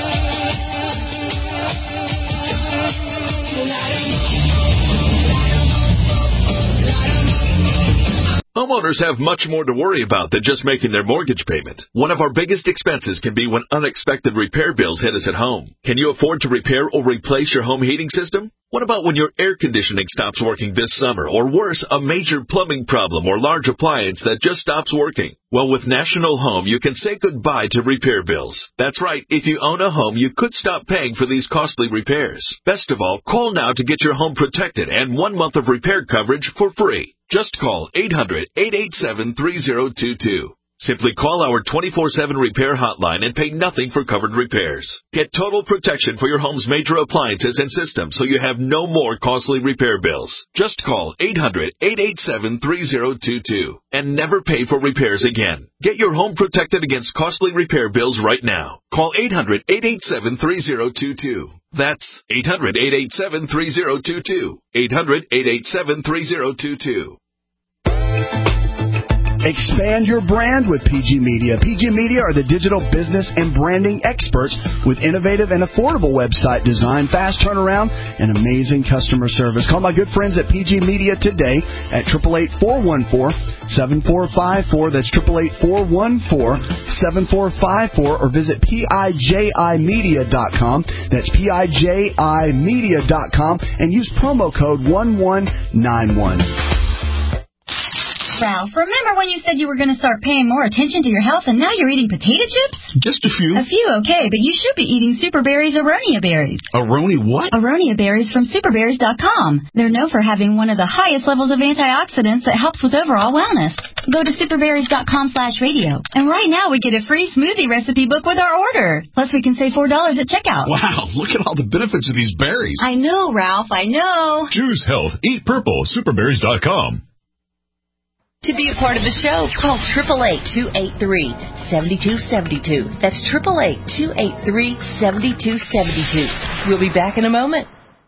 [SPEAKER 12] Homeowners have much more to worry about than just making their mortgage payment. One of our biggest expenses can be when unexpected repair bills hit us at home. Can you afford to repair or replace your home heating system? What about when your air conditioning stops working this summer? Or worse, a major plumbing problem or large appliance that just stops working? Well, with National Home, you can say goodbye to repair bills. That's right. If you own a home, you could stop paying for these costly repairs. Best of all, call now to get your home protected and one month of repair coverage for free. Just call eight hundred, eight eight seven, three zero two two. Simply call our twenty-four seven repair hotline and pay nothing for covered repairs. Get total protection for your home's major appliances and systems so you have no more costly repair bills. Just call eight hundred, eight eight seven, three zero two two and never pay for repairs again. Get your home protected against costly repair bills right now. Call eight hundred, eight eight seven, three zero two two. That's eight hundred, eight eight seven, three zero two two. eight hundred, eight eight seven, three zero two two.
[SPEAKER 7] Expand your brand with P G Media. P G Media are the digital business and branding experts with innovative and affordable website design, fast turnaround, and amazing customer service. Call my good friends at P G Media today at eight eight eight, four one four, seven four five four. That's eight eight eight, four one four, seven four five four. Or visit P I J I media dot com. That's P I J I media dot com and use promo code one one nine one.
[SPEAKER 2] Ralph, remember when you said you were going to start paying more attention to your health and now you're eating potato chips?
[SPEAKER 22] Just a few.
[SPEAKER 2] A few, okay, but you should be eating Super Berries Aronia berries.
[SPEAKER 22] Aronia what?
[SPEAKER 2] Aronia berries from super berries dot com. They're known for having one of the highest levels of antioxidants that helps with overall wellness. Go to super berries dot com slash radio. And right now we get a free smoothie recipe book with our order. Plus we can save four dollars at checkout.
[SPEAKER 22] Wow, look at all the benefits of these berries.
[SPEAKER 2] I know, Ralph, I know.
[SPEAKER 16] Choose health. Eat purple. super berries dot com.
[SPEAKER 15] To be a part of the show, call eight eight eight, two eight three, seven two seven two. That's eight eight eight, two eight three, seven two seven two. We'll be back in a moment.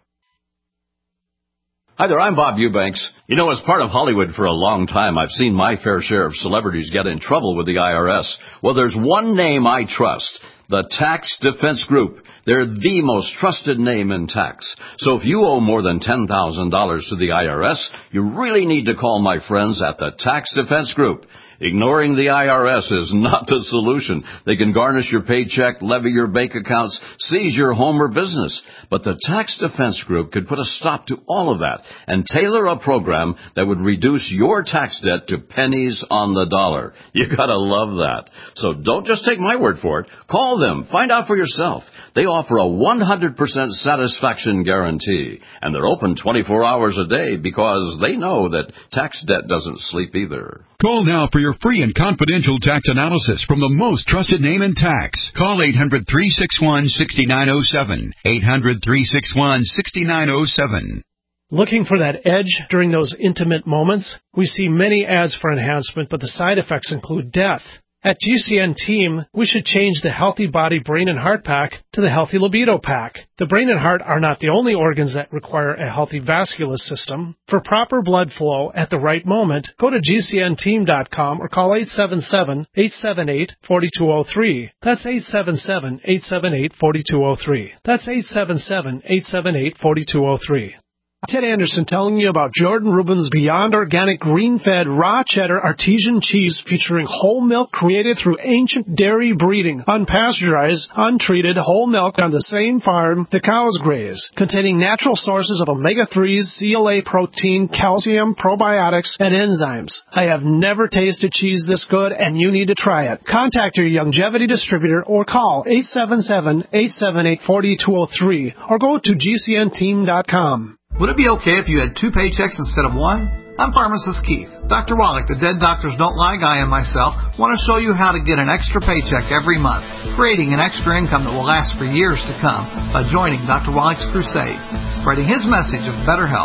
[SPEAKER 23] Hi there, I'm Bob Eubanks. You know, as part of Hollywood for a long time, I've seen my fair share of celebrities get in trouble with the I R S. Well, there's one name I trust, the Tax Defense Group. They're the most trusted name in tax. So if you owe more than ten thousand dollars to the I R S, you really need to call my friends at the Tax Defense Group. Ignoring the I R S is not the solution. They can garnish your paycheck, levy your bank accounts, seize your home or business. But the Tax Defense Group could put a stop to all of that and tailor a program that would reduce your tax debt to pennies on the dollar. You gotta love that. So don't just take my word for it. Call them. Find out for yourself. They offer a one hundred percent satisfaction guarantee. And they're open twenty-four hours a day because they know that tax debt doesn't sleep either.
[SPEAKER 24] Call now for your free and confidential tax analysis from the most trusted name in tax. Call eight hundred, three six one, six nine zero seven. eight hundred, three six one, six nine zero seven.
[SPEAKER 25] Looking for that edge during those intimate moments? We see many ads for enhancement, but the side effects include death. At G C N Team, we should change the Healthy Body, Brain, and Heart Pack to the Healthy Libido Pack. The brain and heart are not the only organs that require a healthy vascular system. For proper blood flow at the right moment, go to G C N team dot com or call eight seven seven, eight seven eight, four two zero three. That's eight seven seven, eight seven eight, four two zero three. That's eight seven seven, eight seven eight, four two zero three. Ted Anderson telling you about Jordan Rubin's Beyond Organic Green-Fed Raw Cheddar Artesian Cheese featuring whole milk created through ancient dairy breeding, unpasteurized, untreated whole milk on the same farm the cows graze, containing natural sources of omega threes, C L A protein, calcium, probiotics, and enzymes. I have never tasted cheese this good, and you need to try it. Contact your Longevity distributor or call eight seven seven, eight seven eight, four two zero three or go to G C N team dot com.
[SPEAKER 10] Would it be okay if you had two paychecks instead of one? I'm Pharmacist Keith. Doctor Wallach, the Dead Doctors Don't Lie guy, and myself want to show you how to get an extra paycheck every month, creating an extra income that will last for years to come by joining Doctor Wallach's crusade, spreading his message of better health.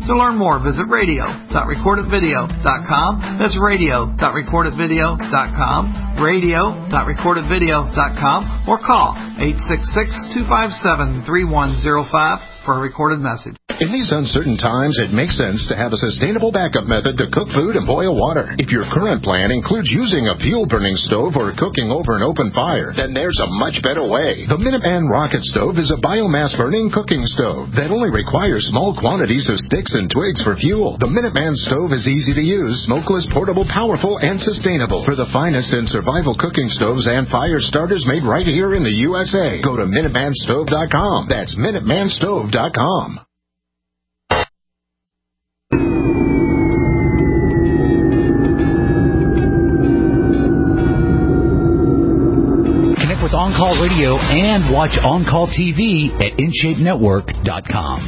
[SPEAKER 10] To learn more, visit radio dot record it video dot com. That's radio dot record it video dot com, radio dot record it video dot com, or call eight six six, two five seven, three one zero five for a recorded message.
[SPEAKER 1] In these uncertain times, it makes sense to have a sustainable backup method to cook food and boil water. If your current plan includes using a fuel-burning stove or cooking over an open fire, then there's a much better way. The Minuteman Rocket Stove is a biomass-burning cooking stove that only requires small quantities of sticks and twigs for fuel. The Minuteman Stove is easy to use, smokeless, portable, powerful, and sustainable. For the finest in survival cooking stoves and fire starters made right here in the U S A, go to minuteman stove dot com. That's minuteman stove dot com.
[SPEAKER 8] With On Call Radio and watch On Call T V at in shape network dot com.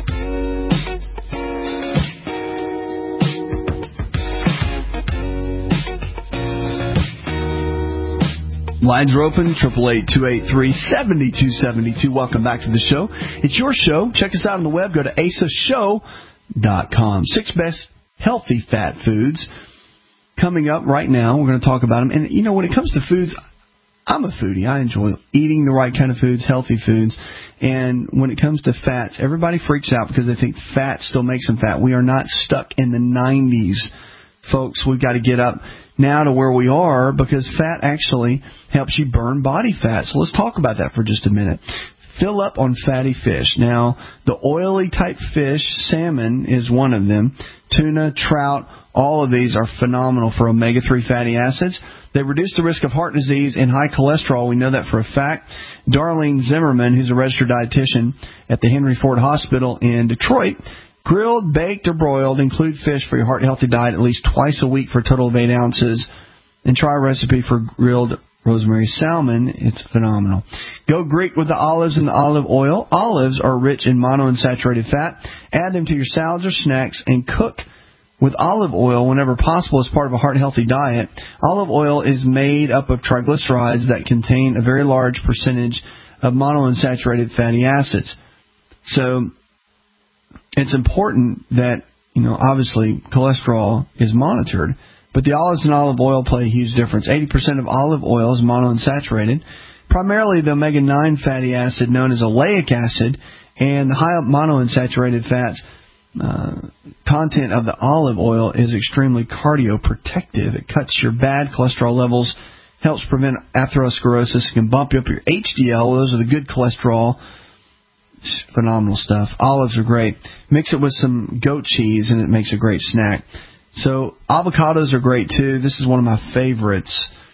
[SPEAKER 3] Lines are open, triple eight, two eight three, seven two seven two. Welcome back to the show. It's your show. Check us out on the web. Go to asa show dot com. Six best healthy fat foods. Coming up right now, we're going to talk about them. And, you know, when it comes to foods, I'm a foodie. I enjoy eating the right kind of foods, healthy foods. And when it comes to fats, everybody freaks out because they think fat still makes them fat. We are not stuck in the nineties, folks. We've got to get up now to where we are because fat actually helps you burn body fat. So let's talk about that for just a minute. Fill up on fatty fish. Now, the oily type fish, salmon is one of them. Tuna, trout, all of these are phenomenal for omega three fatty acids. They reduce the risk of heart disease and high cholesterol. We know that for a fact. Darlene Zimmerman, who's a registered dietitian at the Henry Ford Hospital in Detroit, grilled, baked, or broiled, include fish for your heart-healthy diet at least twice a week for a total of eight ounces. And try a recipe for grilled rosemary salmon. It's phenomenal. Go Greek with the olives and the olive oil. Olives are rich in monounsaturated fat. Add them to your salads or snacks and cook with olive oil whenever possible as part of a heart-healthy diet. Olive oil is made up of triglycerides that contain a very large percentage of monounsaturated fatty acids. So it's important that, you know, obviously cholesterol is monitored, but the olives and olive oil play a huge difference. eighty percent of olive oil is monounsaturated, primarily the omega nine fatty acid known as oleic acid, and the high monounsaturated fats Uh, content of the olive oil is extremely cardioprotective. It cuts your bad cholesterol levels, helps prevent atherosclerosis, can bump you up your H D L. Those are the good cholesterol. It's phenomenal stuff. Olives are great. Mix it with some goat cheese and it makes a great snack. So avocados are great too. This is one of my favorites.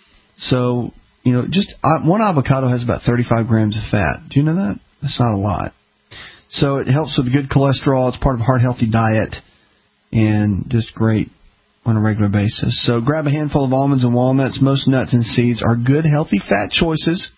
[SPEAKER 3] So, you know, just uh, one avocado has about thirty-five grams of fat. Do you know that? That's not a lot. So it helps with good cholesterol. It's part of a heart-healthy diet and just great on a regular basis. So grab a handful of almonds and walnuts. Most nuts and seeds are good, healthy fat choices.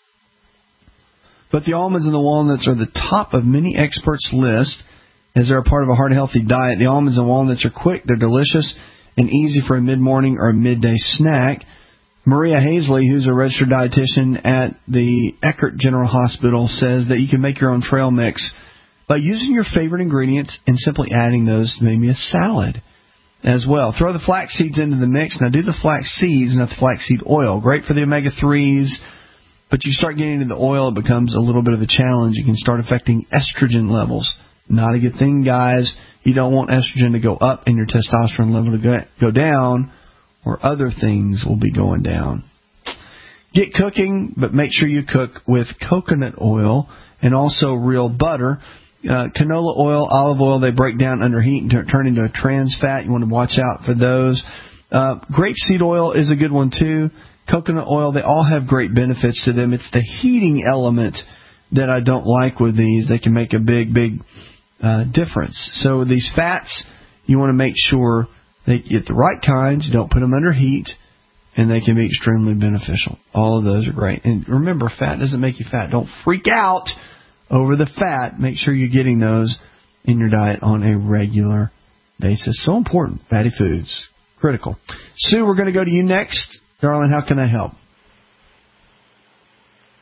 [SPEAKER 3] But the almonds and the walnuts are the top of many experts' list as they're a part of a heart-healthy diet. The almonds and walnuts are quick, they're delicious, and easy for a mid-morning or a midday snack. Maria Hazley, who's a registered dietitian at the Eckert General Hospital, says that you can make your own trail mix by using your favorite ingredients and simply adding those to maybe a salad as well. Throw the flax seeds into the mix. Now do the flax seeds, not the flaxseed oil. Great for the omega threes, but you start getting into the oil, it becomes a little bit of a challenge. You can start affecting estrogen levels. Not a good thing, guys. You don't want estrogen to go up and your testosterone level to go, go down, or other things will be going down. Get cooking, but make sure you cook with coconut oil and also real butter. Uh, canola oil, olive oil, they break down under heat and t- turn into a trans fat. You want to watch out for those. Uh, grapeseed oil is a good one too. Coconut oil, they all have great benefits to them. It's the heating element that I don't like with these. They can make a big, big uh, difference. So with these fats, you want to make sure they get the right kinds. You don't put them under heat, and they can be extremely beneficial. All of those are great. And remember, fat doesn't make you fat. Don't freak out over the fat. Make sure you're getting those in your diet on a regular basis. So important. Fatty foods. Critical. Sue, we're going to go to you next. Darling, how can I help?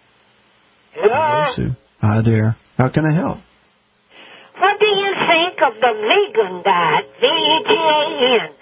[SPEAKER 4] Hello?
[SPEAKER 3] Hello, Sue. Hi there. How can I help?
[SPEAKER 4] What do you think of the vegan diet, V E G A N?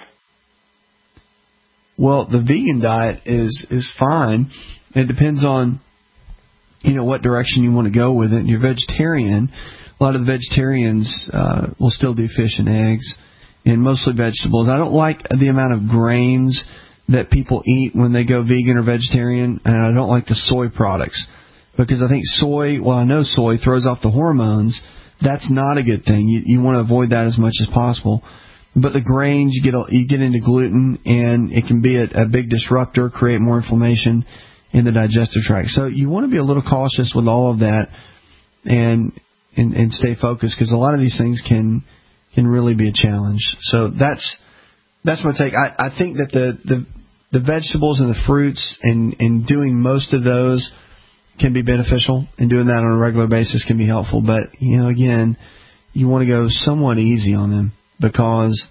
[SPEAKER 3] Well, the vegan diet is is fine. It depends on, you know, what direction you want to go with it. You're vegetarian. A lot of the vegetarians uh, will still do fish and eggs, and mostly vegetables. I don't like the amount of grains that people eat when they go vegan or vegetarian, and I don't like the soy products because I think soy, well, I know soy throws off the hormones. That's not a good thing. You, you want to avoid that as much as possible. But the grains, you get you get into gluten, and it can be a, a big disruptor, create more inflammation in the digestive tract. So you want to be a little cautious with all of that, and and, and stay focused, because a lot of these things can can really be a challenge. So that's that's my take. I, I think that the, the the vegetables and the fruits and, and doing most of those can be beneficial, and doing that on a regular basis can be helpful. But, you know, again, you want to go somewhat easy on them, because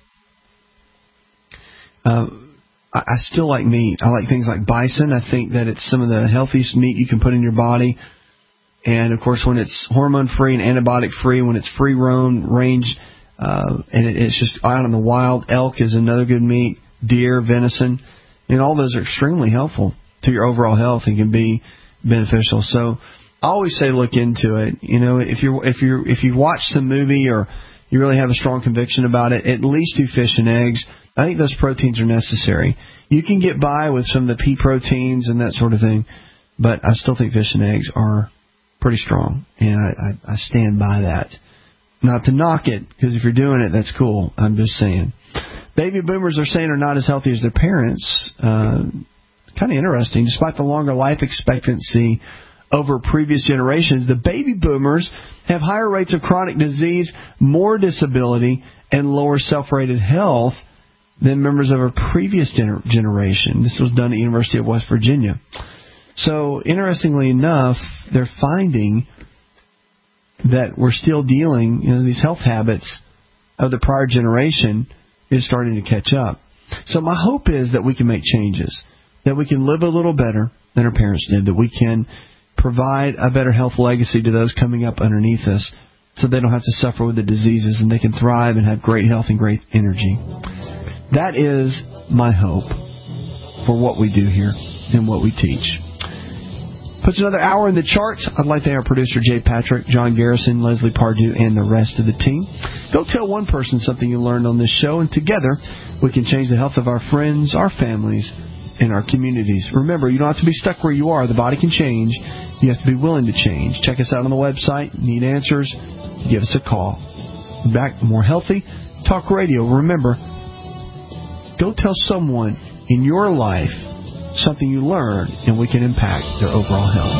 [SPEAKER 3] uh, I, I still like meat. I like things like bison. I think that it's some of the healthiest meat you can put in your body. And, of course, when it's hormone-free and antibiotic-free, when it's free-roam range, uh, and it, it's just out in the wild, elk is another good meat, deer, venison, and all those are extremely helpful to your overall health and can be beneficial. So I always say look into it. You know, if you're if you're if you watch some movie or you really have a strong conviction about it, at least do fish and eggs. I think those proteins are necessary. You can get by with some of the pea proteins and that sort of thing, but I still think fish and eggs are pretty strong, and I, I, I stand by that. Not to knock it, because if you're doing it, that's cool. I'm just saying. Baby boomers are saying are not as healthy as their parents. Uh, kind of interesting. Despite the longer life expectancy over previous generations, the baby boomers have higher rates of chronic disease, more disability, and lower self-rated health than members of a previous gener- generation. This was done at the University of West Virginia. So, interestingly enough, they're finding that we're still dealing, you know, these health habits of the prior generation is starting to catch up. So my hope is that we can make changes, that we can live a little better than our parents did, that we can provide a better health legacy to those coming up underneath us so they don't have to suffer with the diseases and they can thrive and have great health and great energy. That is my hope for what we do here and what we teach. Puts another hour in the charts. I'd like to thank our producer, Jay Patrick, John Garrison, Leslie Pardue, and the rest of the team. Go tell one person something you learned on this show, and together we can change the health of our friends, our families, and our communities. Remember, you don't have to be stuck where you are. The body can change. You have to be willing to change. Check us out on the website. Need answers? Give us a call. Back more healthy talk radio. Remember, go tell someone in your life something you learned, and we can impact their overall health.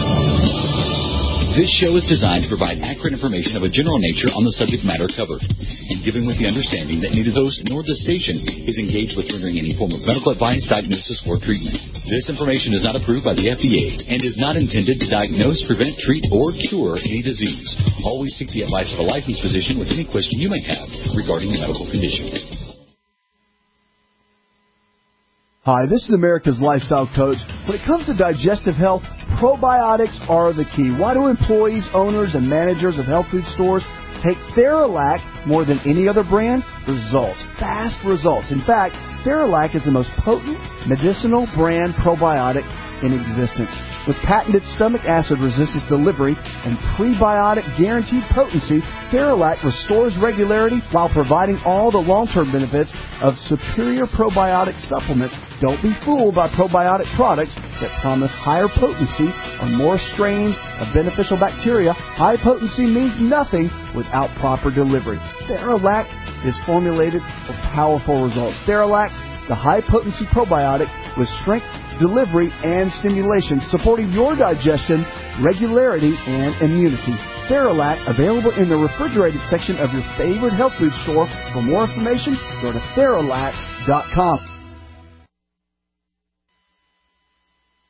[SPEAKER 8] This show is designed to provide accurate information of a general nature on the subject matter covered, and given with the understanding that neither the host nor the station is engaged with rendering any form of medical advice, diagnosis, or treatment. This information is not approved by the F D A and is not intended to diagnose, prevent, treat, or cure any disease. Always seek the advice of a licensed physician with any question you may have regarding a medical condition.
[SPEAKER 7] Hi, this is America's Lifestyle Coach. When it comes to digestive health, probiotics are the key. Why do employees, owners, and managers of health food stores take Theralac more than any other brand? Results. Fast results. In fact, Theralac is the most potent medicinal brand probiotic in existence. With patented stomach acid resistance delivery and prebiotic guaranteed potency, Theralac restores regularity while providing all the long-term benefits of superior probiotic supplements. Don't be fooled by probiotic products that promise higher potency or more strains of beneficial bacteria. High potency means nothing without proper delivery. Theralac is formulated for powerful results. Theralac, the high-potency probiotic with strength, delivery, and stimulation, supporting your digestion, regularity, and immunity. Theralac, available in the refrigerated section of your favorite health food store. For more information, go to Theralac dot com.